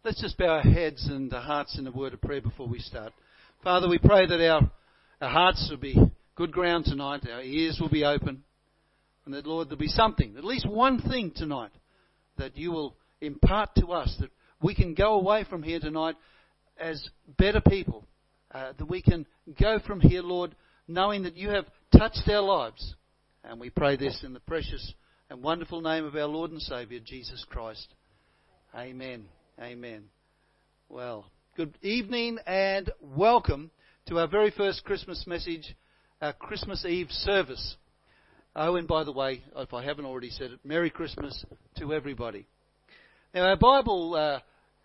Let's just bow our heads and our hearts in a word of prayer before we start. Father, we pray that our hearts will be good ground tonight, our ears will be open, and that, Lord, there'll be something, at least one thing tonight, that you will impart to us, that we can go away from here tonight as better people, that we can go from here, Lord, knowing that you have touched our lives. And we pray this in the precious and wonderful name of our Lord and Saviour, Jesus Christ. Amen. Amen. Well, good evening and welcome to our very first Christmas message, our Christmas Eve service. Oh, and by the way, if I haven't already said it, Merry Christmas to everybody. Now, our Bible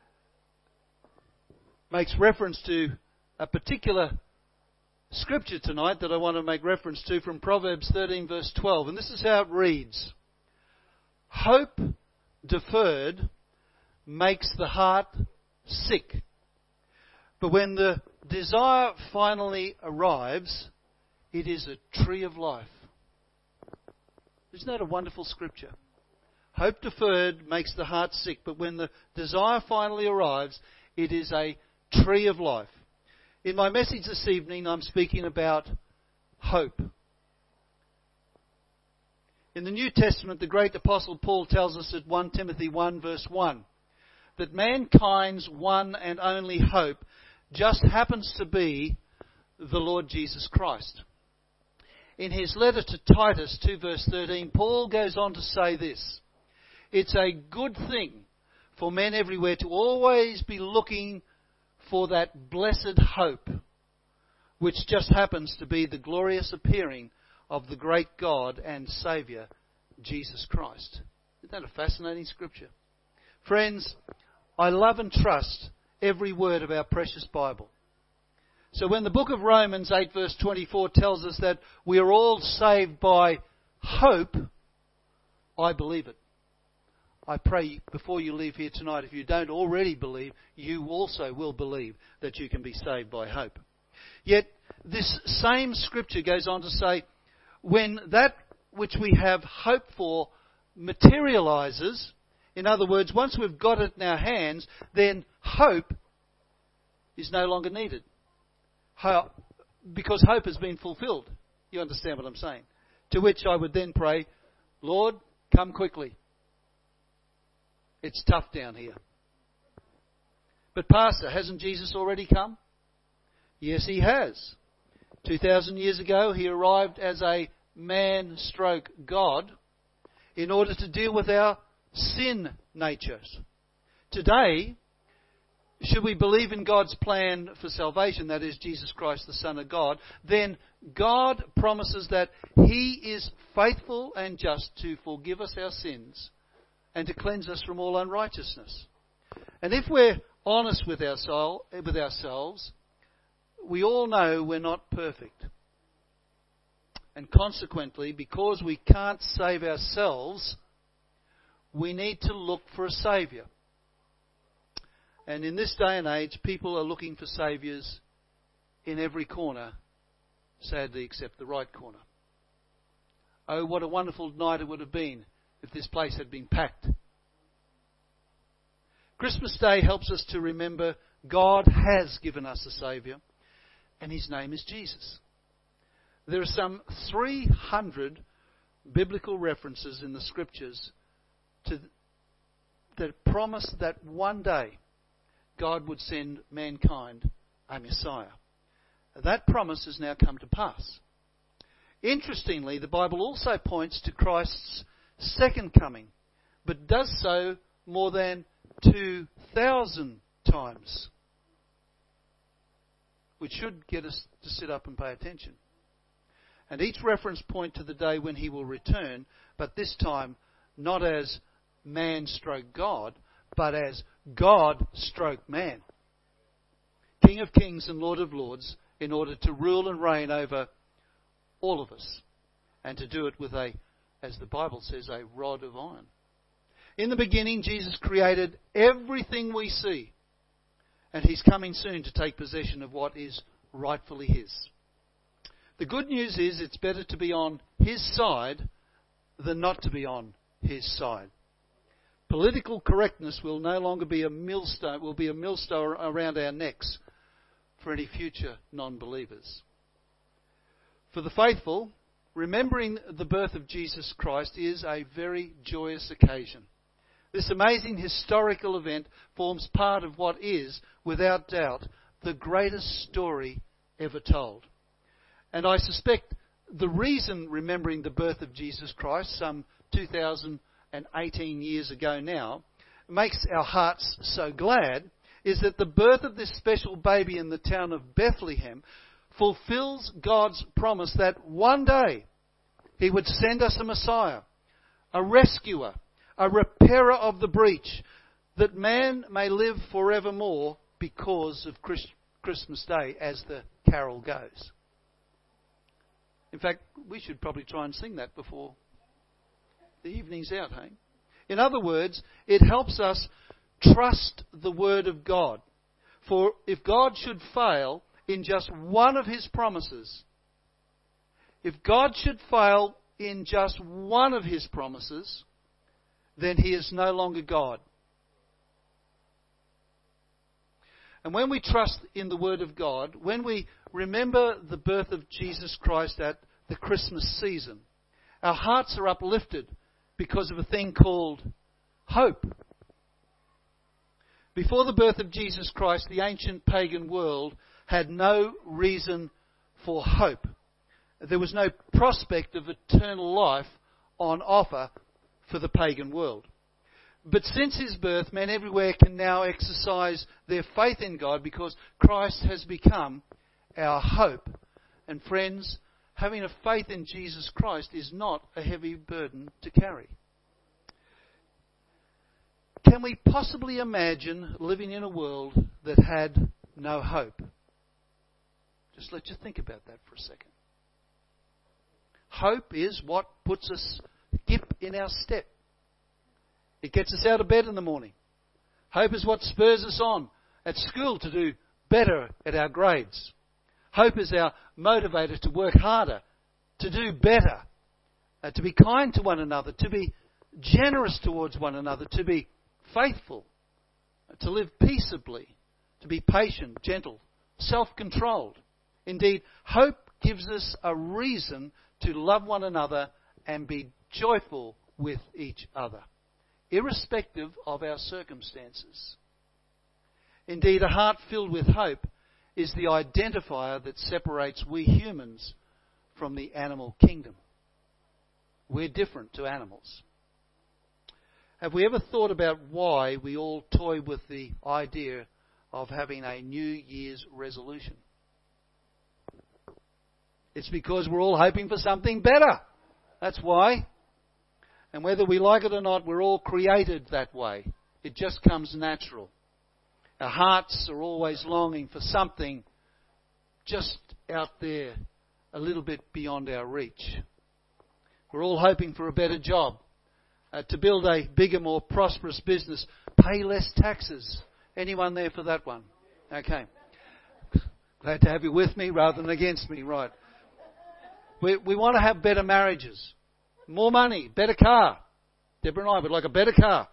makes reference to a particular scripture tonight that I want to make reference to from Proverbs 13 verse 12. And this is how it reads. Hope deferred makes the heart sick. But when the desire finally arrives, it is a tree of life. Isn't that a wonderful scripture? Hope deferred makes the heart sick, but when the desire finally arrives, it is a tree of life. In my message this evening, I'm speaking about hope. In the New Testament, the great apostle Paul tells us at 1 Timothy 1 verse 1 that mankind's one and only hope just happens to be the Lord Jesus Christ. In his letter to Titus 2 verse 13, Paul goes on to say this. It's a good thing for men everywhere to always be looking for that blessed hope, which just happens to be the glorious appearing of the great God and Saviour, Jesus Christ. Isn't that a fascinating scripture? Friends, I love and trust every word of our precious Bible. So when the book of Romans 8 verse 24 tells us that we are all saved by hope, I believe it. I pray before you leave here tonight, if you don't already believe, you also will believe that you can be saved by hope. Yet this same scripture goes on to say, when that which we have hope for materializes, in other words, once we've got it in our hands, then hope is no longer needed. Because hope has been fulfilled. You understand what I'm saying? To which I would then pray, Lord, come quickly. It's tough down here. But Pastor, hasn't Jesus already come? Yes, he has. 2,000 years ago, he arrived as a man/God in order to deal with our sin natures. Today, should we believe in God's plan for salvation, that is Jesus Christ, the Son of God, then God promises that he is faithful and just to forgive us our sins and to cleanse us from all unrighteousness. And if we're honest with ourselves, we all know we're not perfect. And consequently, because we can't save ourselves, we need to look for a saviour. And in this day and age, people are looking for saviours in every corner, sadly, except the right corner. Oh, what a wonderful night it would have been if this place had been packed. Christmas Day helps us to remember God has given us a saviour, and his name is Jesus. There are some 300 biblical references in the scriptures that promise that one day God would send mankind a Messiah. That promise has now come to pass. Interestingly, the Bible also points to Christ's second coming, but does so more than 2,000 times, which should get us to sit up and pay attention. And each reference point to the day when he will return, but this time not as man/God, but as God/man. King of kings and Lord of lords, in order to rule and reign over all of us, and to do it with as the Bible says, a rod of iron. In the beginning, Jesus created everything we see, and he's coming soon to take possession of what is rightfully his. The good news is it's better to be on his side than not to be on his side. Political correctness will no longer be a millstone, will be a millstone around our necks for any future non-believers. For the faithful, remembering the birth of Jesus Christ is a very joyous occasion. This amazing historical event forms part of what is, without doubt, the greatest story ever told. And I suspect the reason remembering the birth of Jesus Christ, some 2018 years ago now, makes our hearts so glad is that the birth of this special baby in the town of Bethlehem fulfills God's promise that one day He would send us a Messiah, a rescuer, a repairer of the breach, that man may live forevermore because of Christmas Day, as the carol goes. In fact, we should probably try and sing that before the evening's out, hey? In other words, it helps us trust the Word of God. For if God should fail in just one of His promises, then He is no longer God. And when we trust in the Word of God, when we remember the birth of Jesus Christ at the Christmas season, our hearts are uplifted because of a thing called hope. Before the birth of Jesus Christ, the ancient pagan world had no reason for hope. There was no prospect of eternal life on offer for the pagan world. But since His birth, men everywhere can now exercise their faith in God because Christ has become our hope. And friends, having a faith in Jesus Christ is not a heavy burden to carry. Can we possibly imagine living in a world that had no hope? Just let you think about that for a second. Hope is what puts a skip in our step. It gets us out of bed in the morning. Hope is what spurs us on at school to do better at our grades. Hope is our motivator to work harder, to do better, to be kind to one another, to be generous towards one another, to be faithful, to live peaceably, to be patient, gentle, self-controlled. Indeed, hope gives us a reason to love one another and be joyful with each other, irrespective of our circumstances. Indeed, a heart filled with hope is the identifier that separates we humans from the animal kingdom. We're different to animals. Have we ever thought about why we all toy with the idea of having a New Year's resolution? It's because we're all hoping for something better. That's why. And whether we like it or not, we're all created that way. It just comes natural. Our hearts are always longing for something just out there, a little bit beyond our reach. We're all hoping for a better job, to build a bigger, more prosperous business, pay less taxes. Anyone there for that one? Okay. Glad to have you with me rather than against me, right. We want to have better marriages, more money, better car. Deborah and I would like a better car.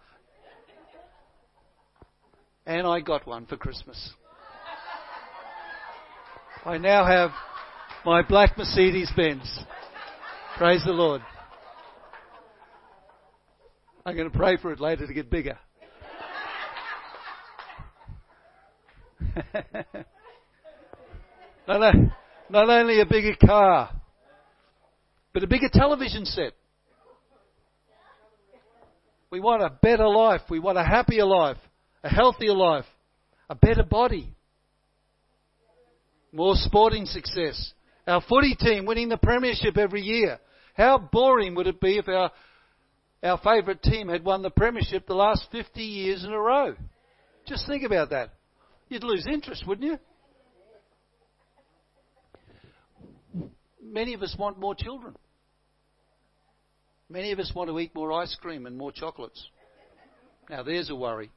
And I got one for Christmas. I now have my black Mercedes-Benz. Praise the Lord. I'm going to pray for it later to get bigger. Not only a bigger car, but a bigger television set. We want a better life. We want a happier life, a healthier life, a better body, more sporting success. Our footy team winning the premiership every year. How boring would it be if our favourite team had won the premiership the last 50 years in a row? Just think about that. You'd lose interest, wouldn't you? Many of us want more children. Many of us want to eat more ice cream and more chocolates. Now there's a worry.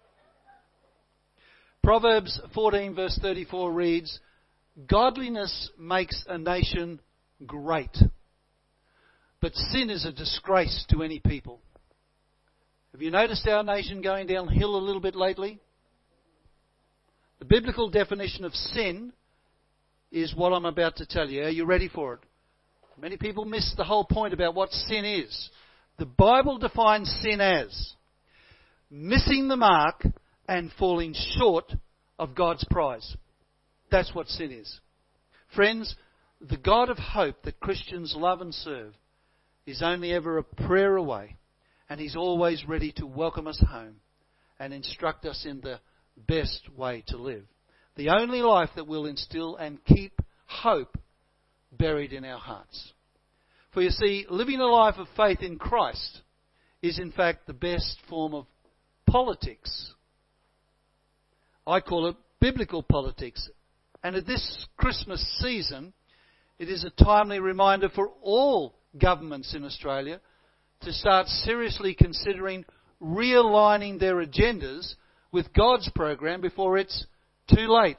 Proverbs 14 verse 34 reads, "Godliness makes a nation great, but sin is a disgrace to any people." Have you noticed our nation going downhill a little bit lately? The biblical definition of sin is what I'm about to tell you. Are you ready for it? Many people miss the whole point about what sin is. The Bible defines sin as missing the mark and falling short of God's prize. That's what sin is. Friends, the God of hope that Christians love and serve is only ever a prayer away, and He's always ready to welcome us home and instruct us in the best way to live. The only life that will instill and keep hope buried in our hearts. For you see, living a life of faith in Christ is in fact the best form of politics. I call it biblical politics. And at this Christmas season, it is a timely reminder for all governments in Australia to start seriously considering realigning their agendas with God's program before it's too late.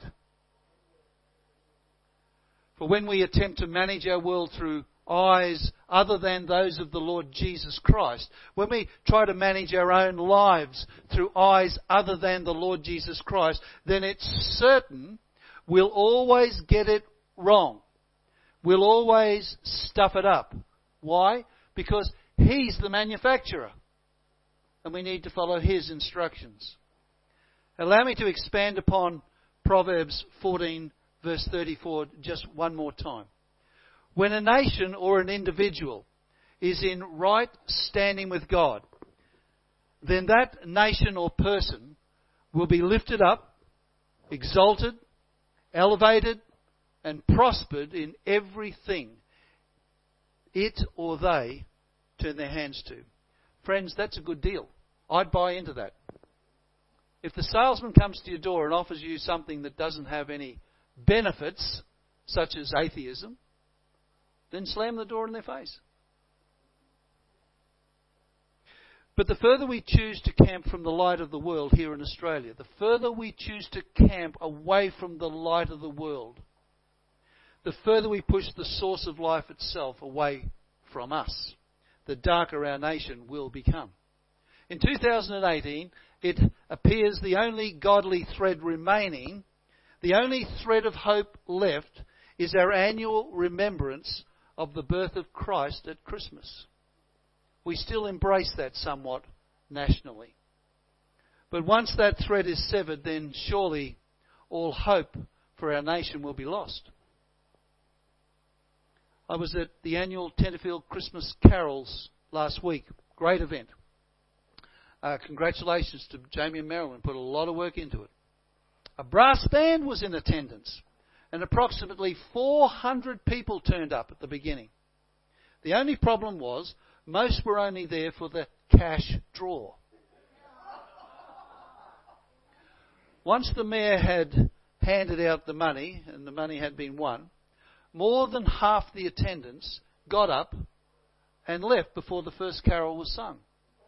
For when we attempt to manage our world through eyes other than those of the Lord Jesus Christ, when we try to manage our own lives through eyes other than the Lord Jesus Christ, then it's certain we'll always get it wrong. We'll always stuff it up. Why? Because He's the manufacturer, and we need to follow His instructions. Allow me to expand upon Proverbs 14 verse 34 just one more time. When a nation or an individual is in right standing with God, then that nation or person will be lifted up, exalted, elevated, and prospered in everything it or they turn their hands to. Friends, that's a good deal. I'd buy into that. If the salesman comes to your door and offers you something that doesn't have any benefits, such as atheism, then slam the door in their face. But the further we choose to camp from the light of the world here in Australia, the further we choose to camp away from the light of the world, the further we push the source of life itself away from us, the darker our nation will become. In 2018, it appears the only godly thread remaining, the only thread of hope left, is our annual remembrance of the birth of Christ at Christmas. We still embrace that somewhat nationally. But once that thread is severed, then surely all hope for our nation will be lost. I was at the annual Tenterfield Christmas Carols last week. Great event. Congratulations to Jamie and Marilyn. Put a lot of work into it. A brass band was in attendance, and approximately 400 people turned up at the beginning. The only problem was most were only there for the cash draw. Once the mayor had handed out the money, and the money had been won, more than half the attendants got up and left before the first carol was sung.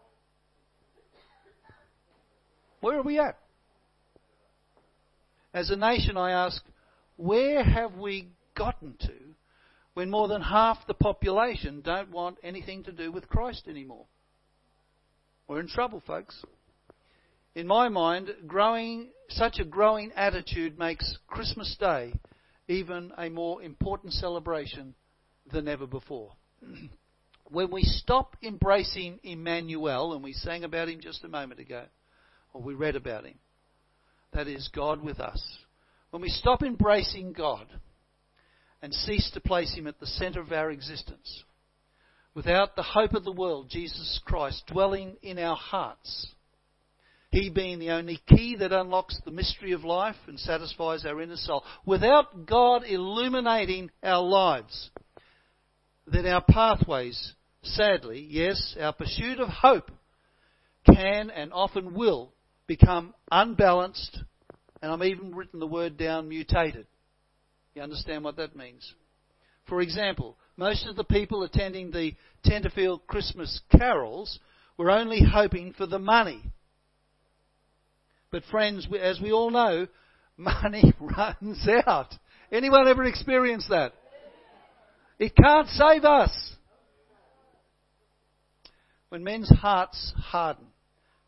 Where are we at? As a nation, I ask, where have we gotten to when more than half the population don't want anything to do with Christ anymore? We're in trouble, folks. In my mind, such a growing attitude makes Christmas Day even a more important celebration than ever before. When we stop embracing Emmanuel, and we sang about him just a moment ago, or we read about him, that is God with us. When we stop embracing God and cease to place Him at the centre of our existence, without the hope of the world, Jesus Christ, dwelling in our hearts, He being the only key that unlocks the mystery of life and satisfies our inner soul, without God illuminating our lives, then our pathways, sadly, yes, our pursuit of hope can and often will become unbalanced, and I've even written the word down, mutated. You understand what that means? For example, most of the people attending the Tenterfield Christmas carols were only hoping for the money. But friends, as we all know, money runs out. Anyone ever experienced that? It can't save us. When men's hearts harden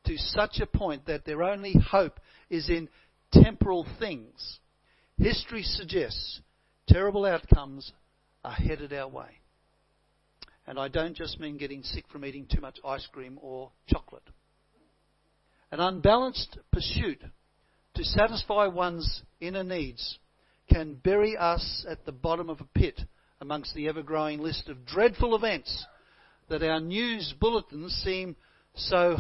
to such a point that their only hope is in temporal things, history suggests terrible outcomes are headed our way. And I don't just mean getting sick from eating too much ice cream or chocolate. An unbalanced pursuit to satisfy one's inner needs can bury us at the bottom of a pit amongst the ever-growing list of dreadful events that our news bulletins seem so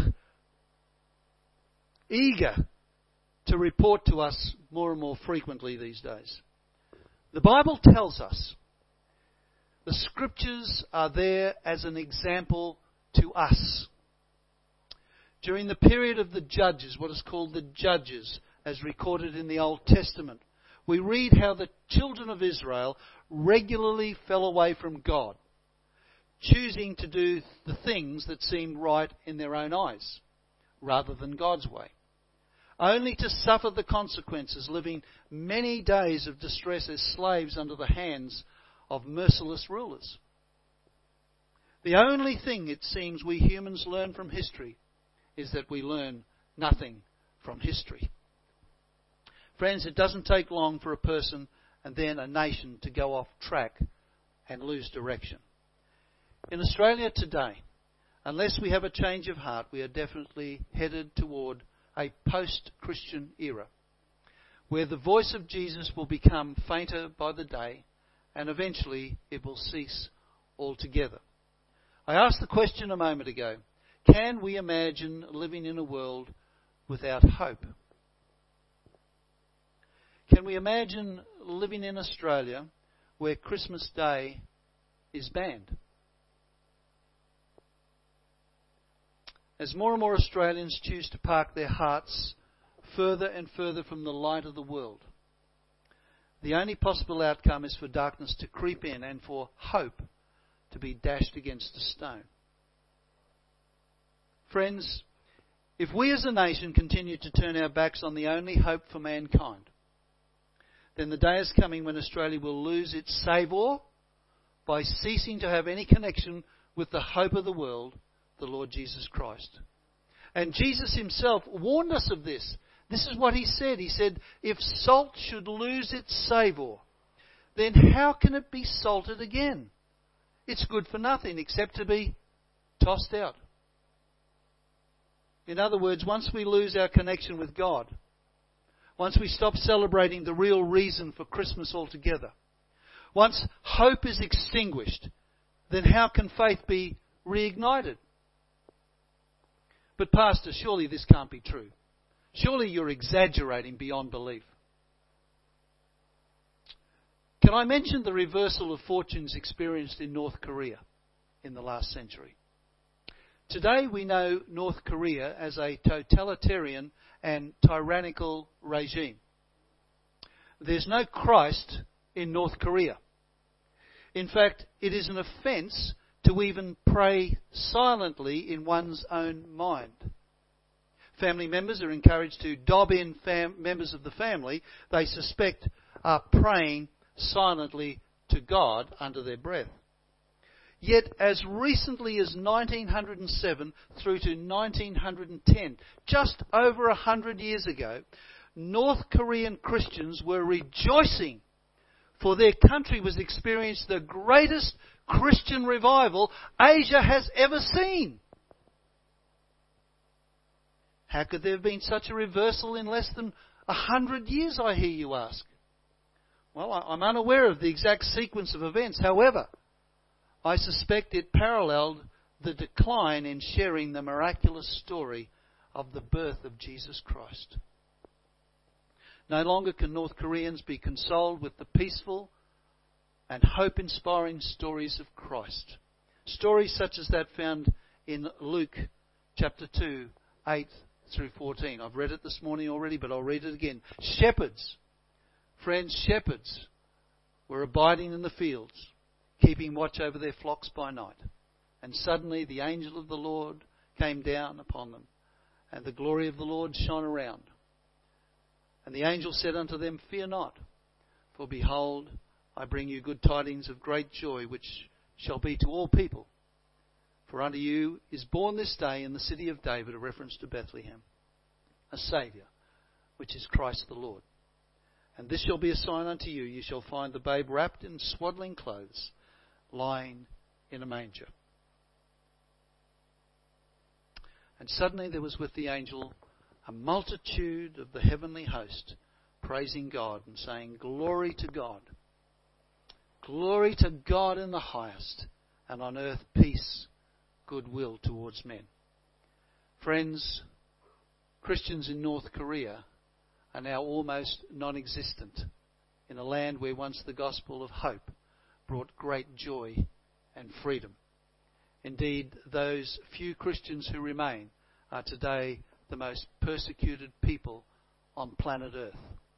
eager to report to us more and more frequently these days. The Bible tells us the Scriptures are there as an example to us. During the period of the Judges, what is called the Judges, as recorded in the Old Testament, we read how the children of Israel regularly fell away from God, choosing to do the things that seemed right in their own eyes, rather than God's way, only to suffer the consequences, living many days of distress as slaves under the hands of merciless rulers. The only thing it seems we humans learn from history is that we learn nothing from history. Friends, it doesn't take long for a person and then a nation to go off track and lose direction. In Australia today, unless we have a change of heart, we are definitely headed toward a post-Christian era, where the voice of Jesus will become fainter by the day, and eventually it will cease altogether. I asked the question a moment ago, can we imagine living in a world without hope? Can we imagine living in Australia where Christmas Day is banned? As more and more Australians choose to park their hearts further and further from the light of the world, the only possible outcome is for darkness to creep in and for hope to be dashed against a stone. Friends, if we as a nation continue to turn our backs on the only hope for mankind, then the day is coming when Australia will lose its savour by ceasing to have any connection with the hope of the world, the Lord Jesus Christ. And Jesus himself warned us of this. This is what he said. He said, if salt should lose its savour, then how can it be salted again? It's good for nothing except to be tossed out. In other words, once we lose our connection with God, once we stop celebrating the real reason for Christmas altogether, once hope is extinguished, then how can faith be reignited? But Pastor, surely this can't be true. Surely you're exaggerating beyond belief. Can I mention the reversal of fortunes experienced in North Korea in the last century? Today we know North Korea as a totalitarian and tyrannical regime. There's no Christ in North Korea. In fact, it is an offence to even pray silently in one's own mind. Family members are encouraged to dob in members of the family they suspect are praying silently to God under their breath. Yet as recently as 1907 through to 1910, just over 100 years ago, North Korean Christians were rejoicing, for their country was experiencing the greatest Christian revival Asia has ever seen. How could there have been such a reversal in less than 100 years, I hear you ask? Well, I'm unaware of the exact sequence of events. However, I suspect it paralleled the decline in sharing the miraculous story of the birth of Jesus Christ. No longer can North Koreans be consoled with the peaceful and hope-inspiring stories of Christ. Stories such as that found in Luke chapter 2, 8 through 14. I've read it this morning already, but I'll read it again. Shepherds, friends, shepherds were abiding in the fields, keeping watch over their flocks by night. And suddenly the angel of the Lord came down upon them, and the glory of the Lord shone around. And the angel said unto them, Fear not, for behold, I bring you good tidings of great joy, which shall be to all people. For unto you is born this day in the city of David," a reference to Bethlehem, "a Saviour, which is Christ the Lord. And this shall be a sign unto you. You shall find the babe wrapped in swaddling clothes, lying in a manger." And suddenly there was with the angel a multitude of the heavenly host, praising God and saying, "Glory to God. Glory to God in the highest, and on earth peace, goodwill towards men." Friends, Christians in North Korea are now almost non-existent in a land where once the gospel of hope brought great joy and freedom. Indeed, those few Christians who remain are today the most persecuted people on planet Earth.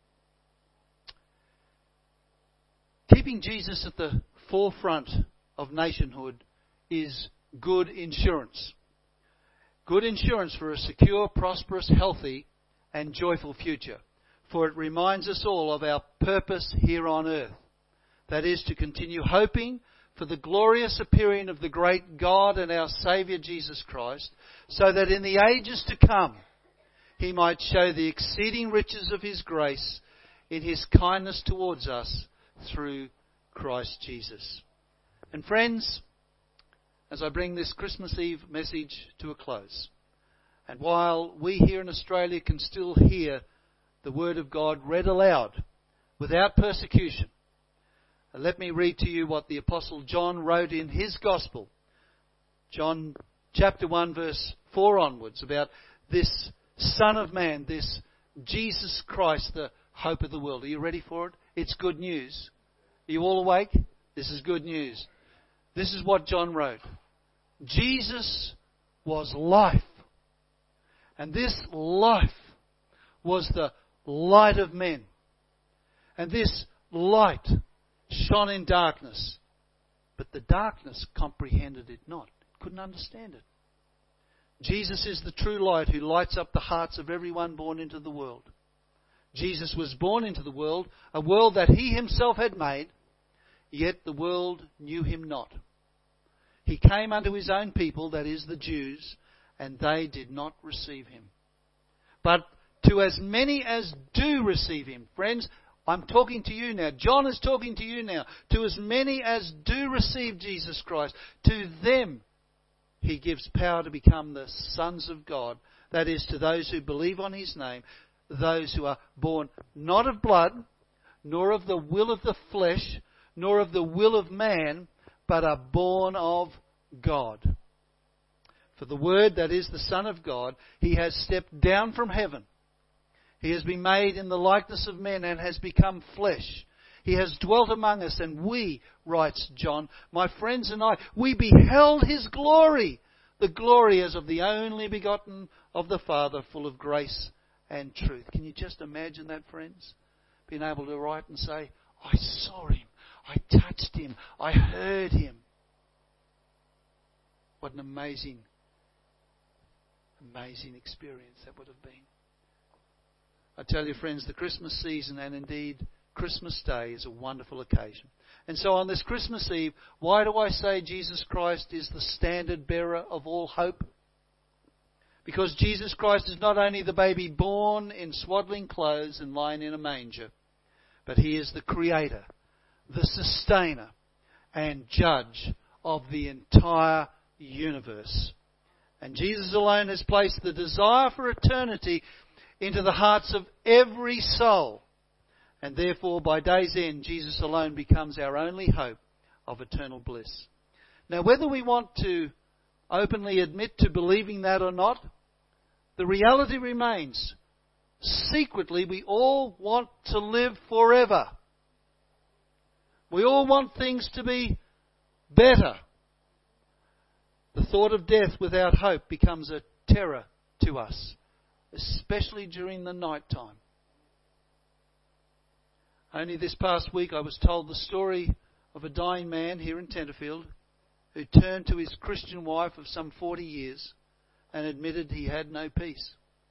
Keeping Jesus at the forefront of nationhood is good insurance. Good insurance for a secure, prosperous, healthy and joyful future. For it reminds us all of our purpose here on earth. That is, to continue hoping for the glorious appearing of the great God and our Saviour Jesus Christ, so that in the ages to come He might show the exceeding riches of His grace in His kindness towards us through Christ Jesus. And friends, as I bring this Christmas Eve message to a close, and while we here in Australia can still hear the Word of God read aloud without persecution, let me read to you what the Apostle John wrote in his Gospel, John chapter 1 verse 4 onwards, about this Son of Man, this Jesus Christ, the hope of the world. Are you ready for it? It's good news. Are you all awake? This is good news. This is what John wrote. Jesus was life, and this life was the light of men. And this light shone in darkness, but the darkness comprehended it not. It couldn't understand it. Jesus is the true light who lights up the hearts of everyone born into the world. Jesus was born into the world, a world that He Himself had made, yet the world knew Him not. He came unto His own people, that is, the Jews, and they did not receive Him. But to as many as do receive Him, friends, I'm talking to you now. John is talking to you now. To as many as do receive Jesus Christ, to them He gives power to become the sons of God. That is, to those who believe on His name, those who are born not of blood, nor of the will of the flesh, nor of the will of man, but are born of God. For the Word, that is the Son of God, He has stepped down from heaven. He has been made in the likeness of men and has become flesh. He has dwelt among us, and we, writes John, my friends and I, we beheld His glory, the glory as of the only begotten of the Father, full of grace and truth. Can you just imagine that, friends? Being able to write and say, I saw Him, I touched Him, I heard Him. What an amazing experience that would have been. I tell you, friends, the Christmas season and indeed Christmas Day is a wonderful occasion. And so on this Christmas Eve, why do I say Jesus Christ is the standard bearer of all hope? Because Jesus Christ is not only the baby born in swaddling clothes and lying in a manger, but He is the Creator, the Sustainer, and Judge of the entire universe. And Jesus alone has placed the desire for eternity into the hearts of every soul. And therefore, by day's end, Jesus alone becomes our only hope of eternal bliss. Now, whether we want to openly admit to believing that or not, the reality remains. Secretly, we all want to live forever. We all want things to be better. The thought of death without hope becomes a terror to us, especially during the night time. Only this past week I was told the story of a dying man here in Tenterfield who turned to his Christian wife of some 40 years and admitted he had no peace.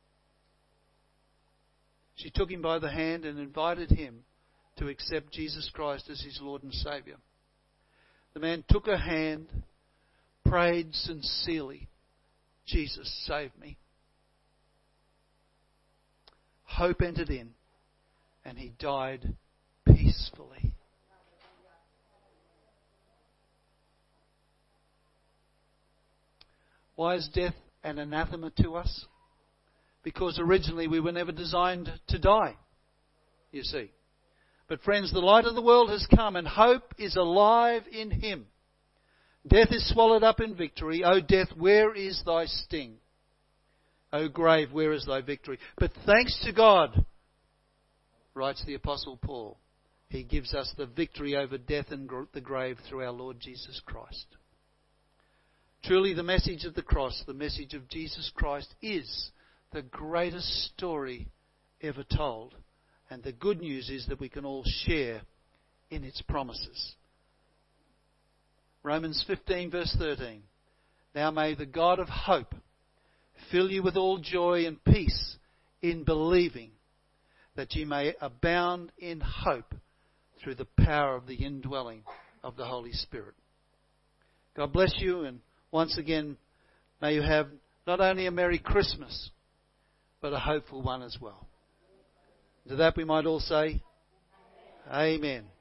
She took him by the hand and invited him to accept Jesus Christ as his Lord and Saviour. The man took her hand, prayed sincerely, Jesus, save me. Hope entered in, and he died peacefully. Why is death an anathema to us? Because originally we were never designed to die, you see. But friends, the light of the world has come, and hope is alive in him. Death is swallowed up in victory. O death, where is thy sting? O grave, where is thy victory? But thanks to God, writes the Apostle Paul, he gives us the victory over death and the grave through our Lord Jesus Christ. Truly, the message of the cross, the message of Jesus Christ, is the greatest story ever told. And the good news is that we can all share in its promises. Romans 15 verse 13. Now may the God of hope fill you with all joy and peace in believing, that ye may abound in hope through the power of the indwelling of the Holy Spirit. God bless you, and once again, may you have not only a Merry Christmas, but a hopeful one as well. To that we might all say, Amen.